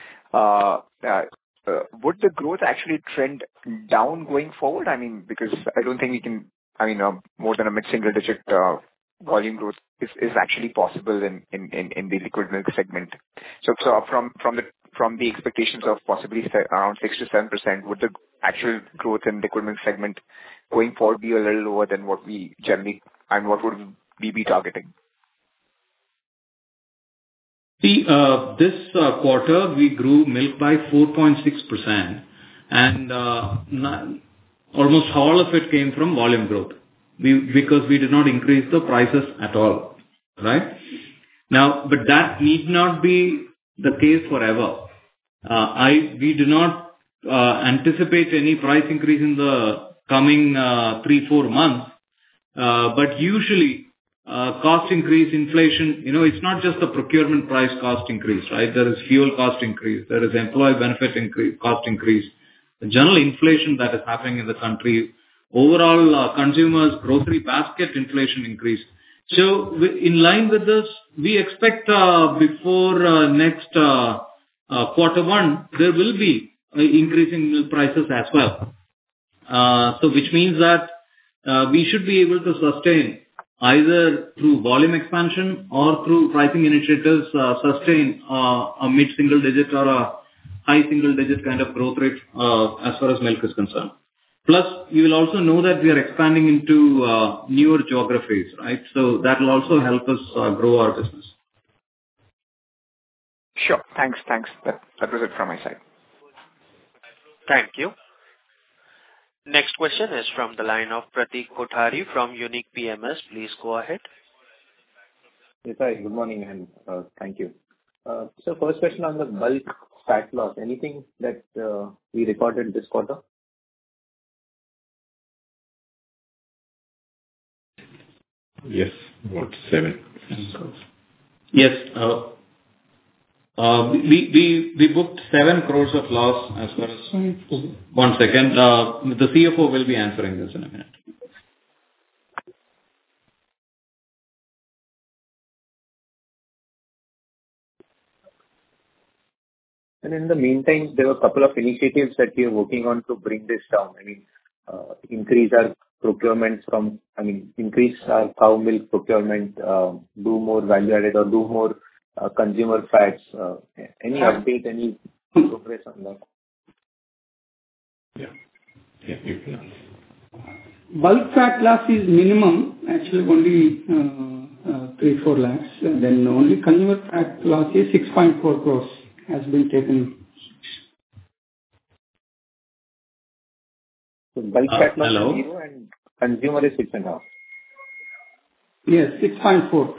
would the growth actually trend down going forward? I mean, because I don't think we can. More than a mid-single digit volume growth is actually possible in the liquid milk segment. So from the expectations of possibly around 6 to 7%, would the actual growth in liquid milk segment going forward be a little lower than what we generally, and what would we be targeting? See, this quarter we grew milk by 4.6%, and almost all of it came from volume growth. Because we did not increase the prices at all, right? Now, but that need not be the case forever. We do not anticipate any price increase in the coming 3-4 months. But usually, cost increase, inflation, it's not just the procurement price cost increase, right? There is fuel cost increase, there is employee benefit cost increase, the general inflation that is happening in the country. Overall, consumers' grocery basket inflation increase. So, in line with this, we expect before next quarter one, there will be increasing milk prices as well. So, which means that we should be able to sustain either through volume expansion or through pricing initiatives, sustain a mid-single digit or a high single digit kind of growth rate as far as milk is concerned. Plus, you will also know that we are expanding into newer geographies, right? So that will also help us grow our business. Sure. Thanks. That was it from my side. Thank you. Next question is from the line of Pratik Kothari from Unique PMS. Please go ahead. Yes, hi. Good morning, and thank you. So first question on the bulk fat loss. Anything that we recorded this quarter? Yes, about 7. Yes. We booked 7 crores of loss as far as... One second. The CFO will be answering this in a minute. And in the meantime, there were a couple of initiatives that we are working on to bring this down. Increase our procurement increase our cow milk procurement, do more value added or do more consumer fats. Any update, any progress on that? Yeah. Bulk fat loss is minimum, actually only 3-4 lakhs. And then only consumer fat loss is 6.4 crores has been taken. So bulk fat loss is 0 and consumer is 6.5. Yes, 6.4.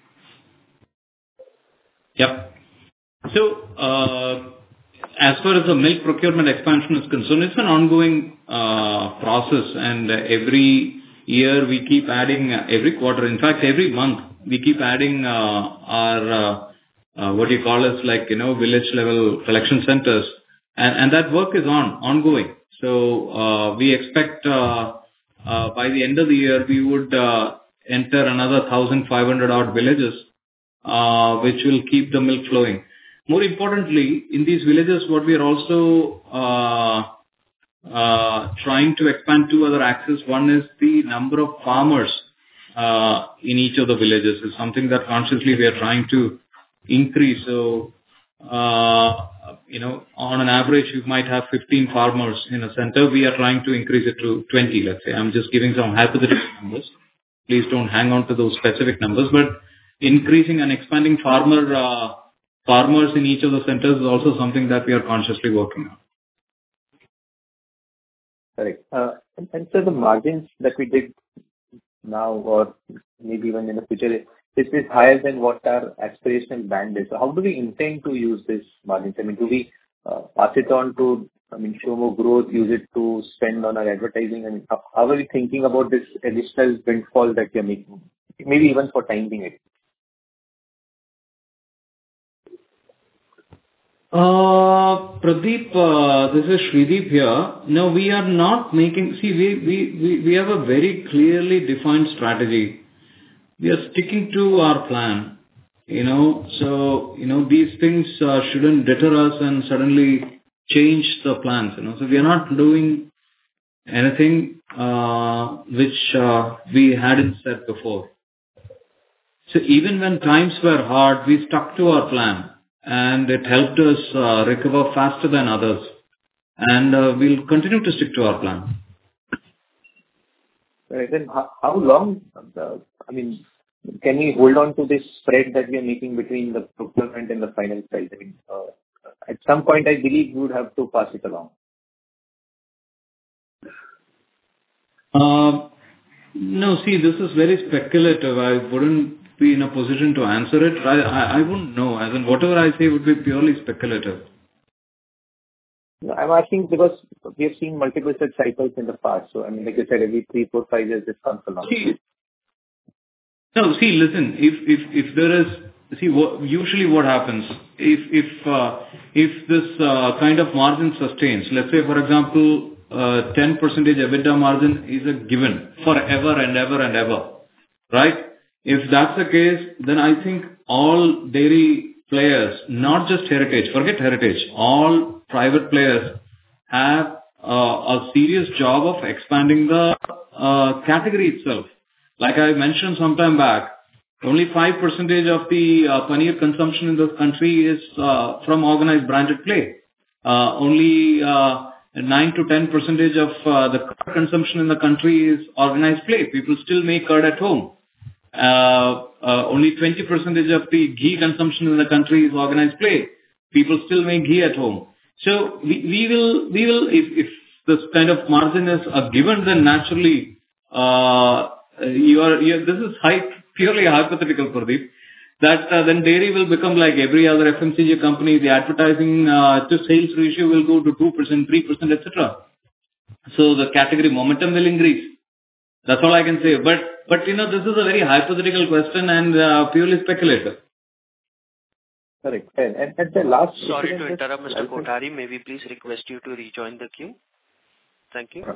Yep. So, as far as the milk procurement expansion is concerned, it's an ongoing process, and every year we keep adding, every quarter, in fact, every month, we keep adding our village level collection centers, and that work is ongoing. So we expect by the end of the year we would enter another 1,500 odd villages, which will keep the milk flowing. More importantly, in these villages, what we are also trying to expand two other axes. One is the number of farmers in each of the villages is something that consciously we are trying to increase. So, on an average, you might have 15 farmers in a center. We are trying to increase it to 20, let's say. I'm just giving some hypothetical numbers. Please don't hang on to those specific numbers, but increasing and expanding farmers in each of the centers is also something that we are consciously working on. Correct. And so the margins that we did now or maybe even in the future, is this higher than what our aspirational band is? So how do we intend to use this margins? I mean, do we pass it on to, show more growth, use it to spend on our advertising? And how are we thinking about this additional windfall that we are making? Maybe even for time being it. Pradeep, this is Shrideep here. No, we are not making... See, we have a very clearly defined strategy. We are sticking to our plan, So, these things shouldn't deter us and suddenly change the plans, So we are not doing anything which we hadn't said before. So even when times were hard, we stuck to our plan. And it helped us recover faster than others. And we'll continue to stick to our plan. Right. Then how long, can we hold on to this spread that we are making between the procurement and the final price? At some point, I believe we would have to pass it along. No, see, this is very speculative. I wouldn't be in a position to answer it. I wouldn't know. As in, whatever I say would be purely speculative. No, I'm asking because we have seen multiple such cycles in the past. So, like you said, every 3, 4, 5 years this comes along. Listen, if there is... usually what happens, if this kind of margin sustains, let's say, for example, 10% EBITDA margin is a given forever and ever and ever, right? If that's the case, then I think all dairy players, not just Heritage, forget Heritage, all private players have a serious job of expanding the category itself. Like I mentioned some time back, only 5% of the paneer consumption in this country is from organized branded play. Only 9 to 10% of the curd consumption in the country is organized play. People still make curd at home. Only 20% of the ghee consumption in the country is organized play. People still make ghee at home. So we will if this kind of margin is a given, then naturally this is purely hypothetical, Pradeep. That then dairy will become like every other FMCG company. The advertising to sales ratio will go to 2%, 3%, etc. So the category momentum will increase. That's all I can say. But this is a very hypothetical question and purely speculative. Correct. And the last... Sorry to interrupt, Mr. Kothari. May we please request you to rejoin the queue? Thank you.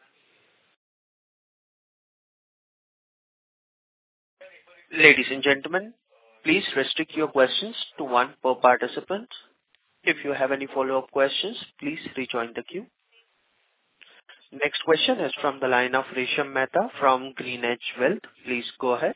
Ladies and gentlemen, please restrict your questions to one per participant. If you have any follow-up questions, please rejoin the queue. Next question is from the line of Resham Mehta from GreenEdge Wealth. Please go ahead.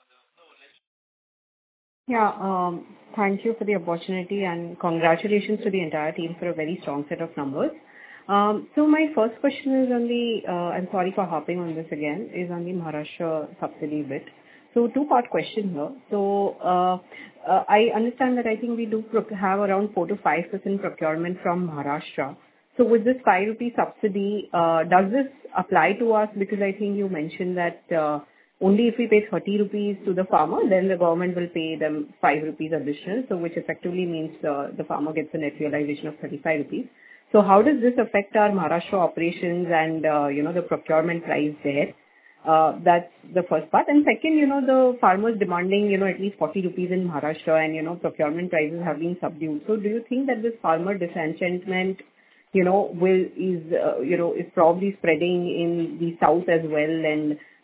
Yeah, thank you for the opportunity and congratulations to the entire team for a very strong set of numbers. So my first question is on the, I'm sorry for hopping on this again, is on the Maharashtra subsidy bit. So two-part question here. So I understand that I think we do have around 4 to 5% procurement from Maharashtra. So with this 5 rupee subsidy, does this apply to us? Because I think you mentioned that only if we pay 30 rupees to the farmer, then the government will pay them 5 rupees additional. So which effectively means the farmer gets a net realization of 35 rupees. So how does this affect our Maharashtra operations and the procurement price there? That's the first part. And second, the farmers demanding, at least 40 rupees in Maharashtra and, procurement prices have been subdued. So do you think that this farmer disenchantment, is probably spreading in the south as well? And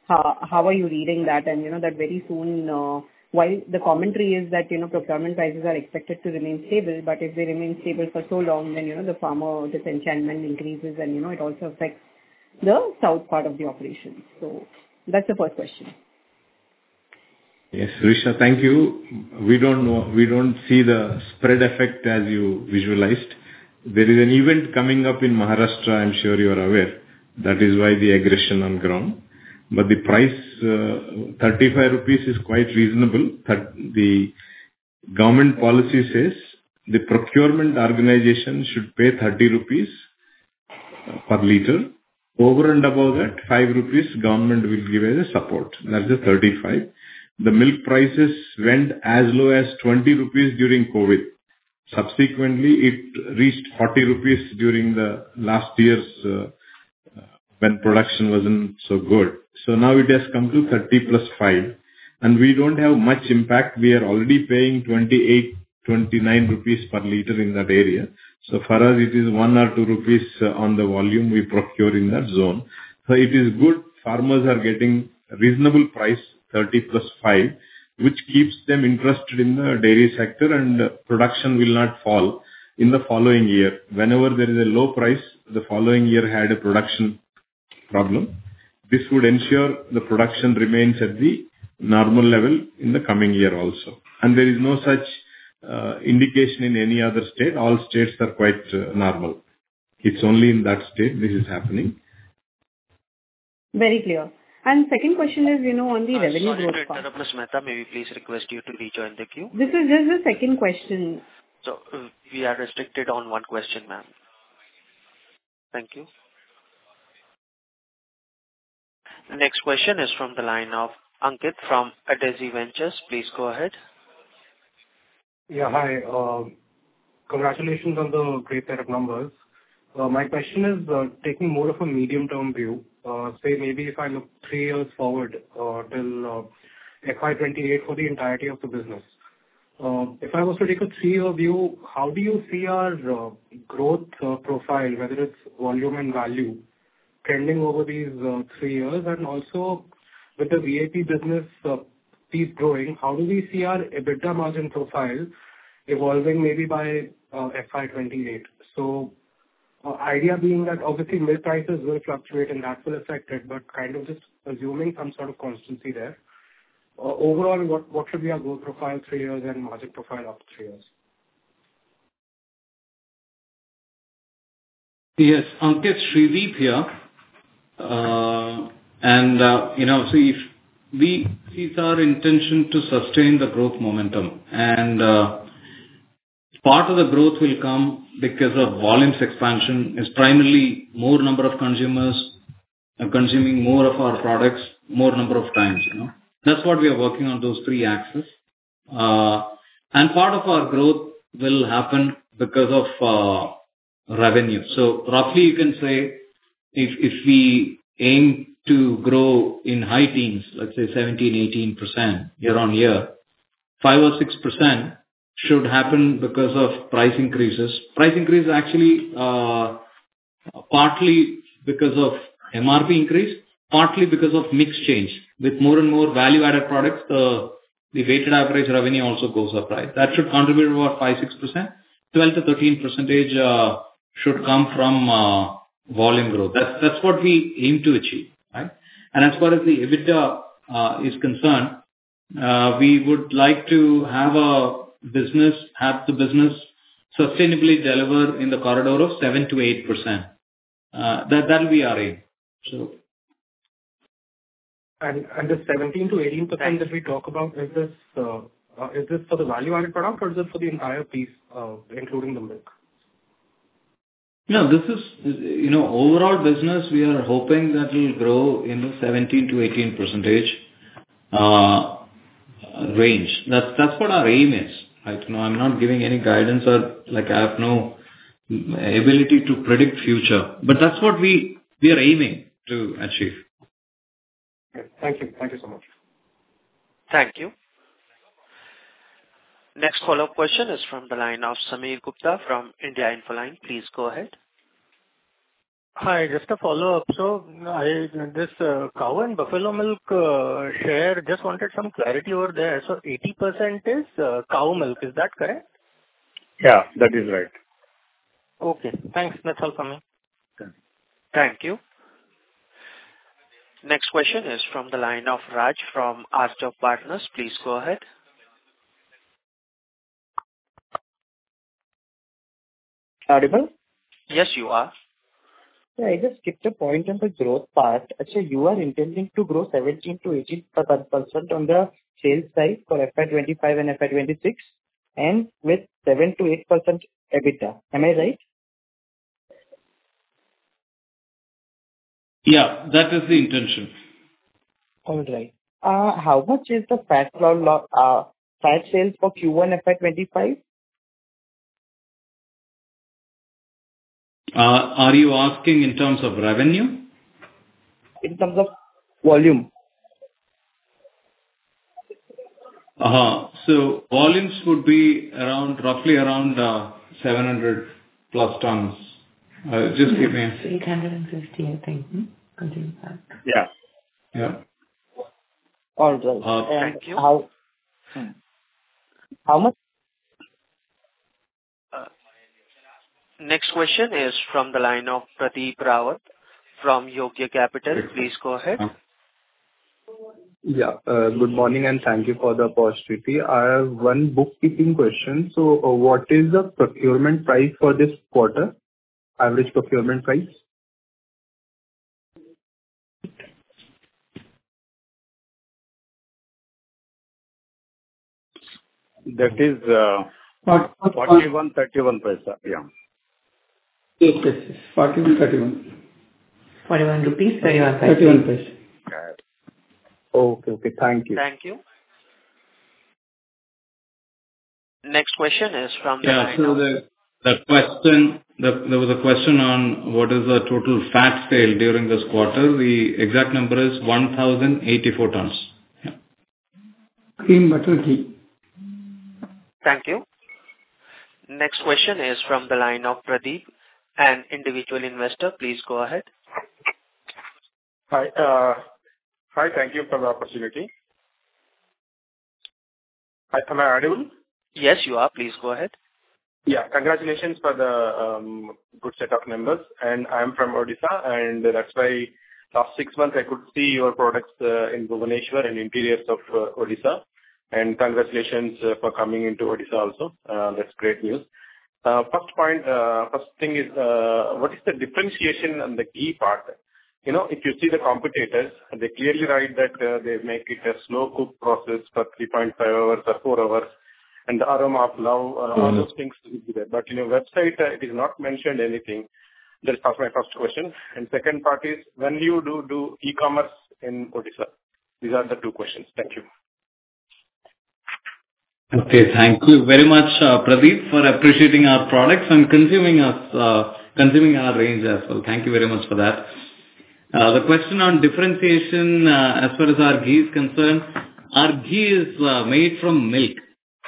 how are you reading that? And, that very soon, while the commentary is that, procurement prices are expected to remain stable, but if they remain stable for so long, then, the farmer disenchantment increases and, it also affects the south part of the operation. So that's the first question. Yes, Risha, thank you. We don't see the spread effect as you visualized. There is an event coming up in Maharashtra, I'm sure you are aware. That is why the aggression on ground. But the price, 35 rupees is quite reasonable. The government policy says the procurement organization should pay 30 rupees per liter. Over and above that, 5 rupees government will give as a support. That's the 35. The milk prices went as low as 20 rupees during COVID. Subsequently, it reached 40 rupees during the last year's when production wasn't so good. So now it has come to 30 plus 5. And we don't have much impact. We are already paying 28, 29 rupees per liter in that area. So for us, it is 1 or 2 rupees on the volume we procure in that zone. So it is good. Farmers are getting a reasonable price, 30 plus 5, which keeps them interested in the dairy sector, and production will not fall in the following year. Whenever there is a low price, the following year had a production problem. This would ensure the production remains at the normal level in the coming year also. And there is no such indication in any other state. All states are quite normal. It's only in that state this is happening. Very clear. And second question is, on the revenue growth part. Sorry to interrupt, Ms. Mehta. May we please request you to rejoin the queue? This is just the second question. So, we are restricted on one question, ma'am. Thank you. The next question is from the line of Ankit from Adezi Ventures. Please go ahead. Yeah, hi. Congratulations on the great set of numbers. My question is taking more of a medium-term view. Say maybe if I look 3 years forward till FY28 for the entirety of the business. If I was to take a 3-year view, how do you see our growth profile, whether it's volume and value, trending over these 3 years? And also with the VAP business piece growing, how do we see our EBITDA margin profile evolving maybe by FY28? So idea being that obviously milk prices will fluctuate and that will affect it, but kind of just assuming some sort of constancy there. Overall, what should be our growth profile 3 years and margin profile after 3 years? Yes, Ankit, Shreedeep here. So if it's our intention to sustain the growth momentum, and part of the growth will come because of volumes expansion, is primarily more number of consumers consuming more of our products, more number of times, That's what we are working on, those 3 axes. And part of our growth will happen because of revenue. So roughly you can say if we aim to grow in high teens, let's say 17-18% year on year, 5 or 6% should happen because of price increases. Price increase actually partly because of MRP increase, partly because of mix change. With more and more value-added products, the weighted average revenue also goes up, right? That should contribute about 5-6%. 12-13% should come from volume growth. That's what we aim to achieve, right? And as far as the EBITDA is concerned, we would like to have the business sustainably deliver in the corridor of 7-8%. That'll be our aim. So. And the 17-18% that we talk about, is this for the value-added product or is it for the entire piece, including the milk? No, this is, overall business, we are hoping that will grow in the 17-18% range. That's what our aim is, right? I'm not giving any guidance or I have no ability to predict future, but that's what we are aiming to achieve. Okay. Thank you. Thank you so much. Thank you. Next follow-up question is from the line of Sameer Gupta from India Infoline. Please go ahead. Hi, just a follow-up. So this cow and buffalo milk share, just wanted some clarity over there. So 80% is cow milk, is that correct? Yeah, that is right. Okay, thanks. That's all from me. Thank you. Next question is from the line of Raj from Astro Partners. Please go ahead. Audible? Yes, you are. Yeah, I just skipped a point on the growth part. Actually, you are intending to grow 17 to 18% on the sales side for FY25 and FY26, and with 7 to 8% EBITDA. Am I right? Yeah, that is the intention. All right. How much is the fat sales for Q1 FY25? Are you asking in terms of revenue? In terms of volume. So volumes would be roughly around 700 plus tons. Just give me 850, I think. Consumer fat. Yeah. Yeah. All right. Thank you. How much? Next question is from the line of Pradeep Rawat from Yogya Capital. Please go ahead. Yeah. Good morning, and thank you for the opportunity. I have one bookkeeping question. So, what is the procurement price for this quarter? Average procurement price? That is 41.31 paisa. Yeah. Yes. 41.31. 41 rupees, 31 paise. 31 paise. Okay. Thank you. Thank you. Next question is from the Yeah. line So of... there was a question on what is the total fat sale during this quarter. The exact number is 1,084 tons. Yeah. Cream, butter, ghee. Thank you. Next question is from the line of Pradeep, an individual investor. Please go ahead. Hi. Thank you for the opportunity. Am I audible? Yes, you are. Please go ahead. Yeah. Congratulations for the good set of numbers. And I'm from Odisha, and that's why last 6 months I could see your products in Bhubaneswar and interiors of Odisha. And congratulations for coming into Odisha also. That's great news. First thing is, what is the differentiation on the ghee part? If you see the competitors, they clearly write that they make it a slow cook process for 3.5 hours or 4 hours, and the aroma of love, all those things will be there. But in your website, it is not mentioned anything. That's my first question. And second part is, when you do e-commerce in Odisha? These are the two questions. Thank you. Okay. Thank you very much, Pradeep, for appreciating our products and consuming our range as well. Thank you very much for that. The question on differentiation, as far as our ghee is concerned, our ghee is made from milk.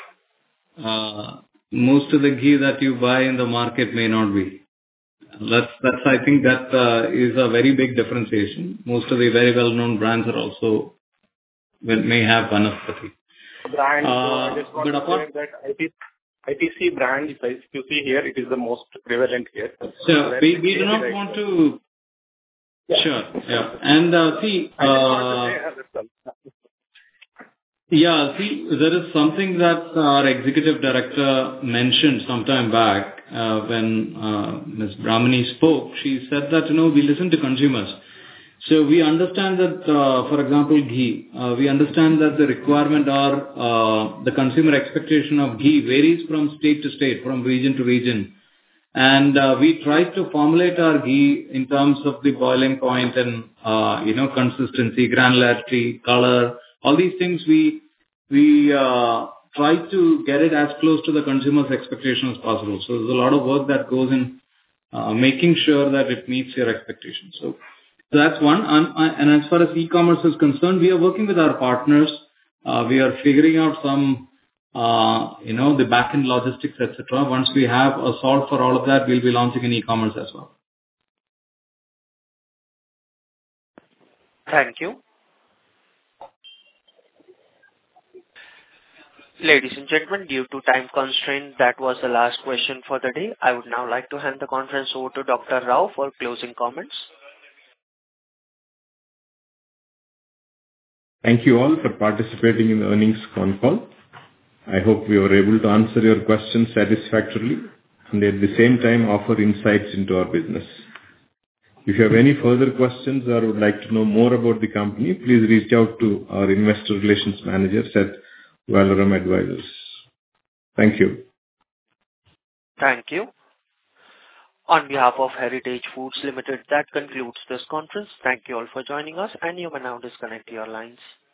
Most of the ghee that you buy in the market may not be. I think that is a very big differentiation. Most of the very well-known brands are also may have Vanaspati. Brand. I just want to say that ITC brand, if you see here, it is the most prevalent here. So we do not want to. Yeah. Sure. Yeah. And see. Yeah. See, there is something that our executive director mentioned some time back when Ms. Brahmani spoke. She said that we listen to consumers. So we understand that, for example, ghee. We understand that the requirement or the consumer expectation of ghee varies from state to state, from region to region. And we try to formulate our ghee in terms of the boiling point and consistency, granularity, color, all these things. We try to get it as close to the consumer's expectation as possible. So there's a lot of work that goes in making sure that it meets your expectations. So that's one. And as far as e-commerce is concerned, we are working with our partners. We are figuring out some, the back-end logistics, etc. Once we have a solve for all of that, we'll be launching an e-commerce as well. Thank you. Ladies and gentlemen, due to time constraint, that was the last question for the day. I would now like to hand the conference over to Dr. Rao for closing comments. Thank you all for participating in the earnings con call. I hope we were able to answer your questions satisfactorily and at the same time offer insights into our business. If you have any further questions or would like to know more about the company, please reach out to our investor relations managers at Valorem Advisors. Thank you. Thank you. On behalf of Heritage Foods Limited, that concludes this conference. Thank you all for joining us, and you may now disconnect your lines.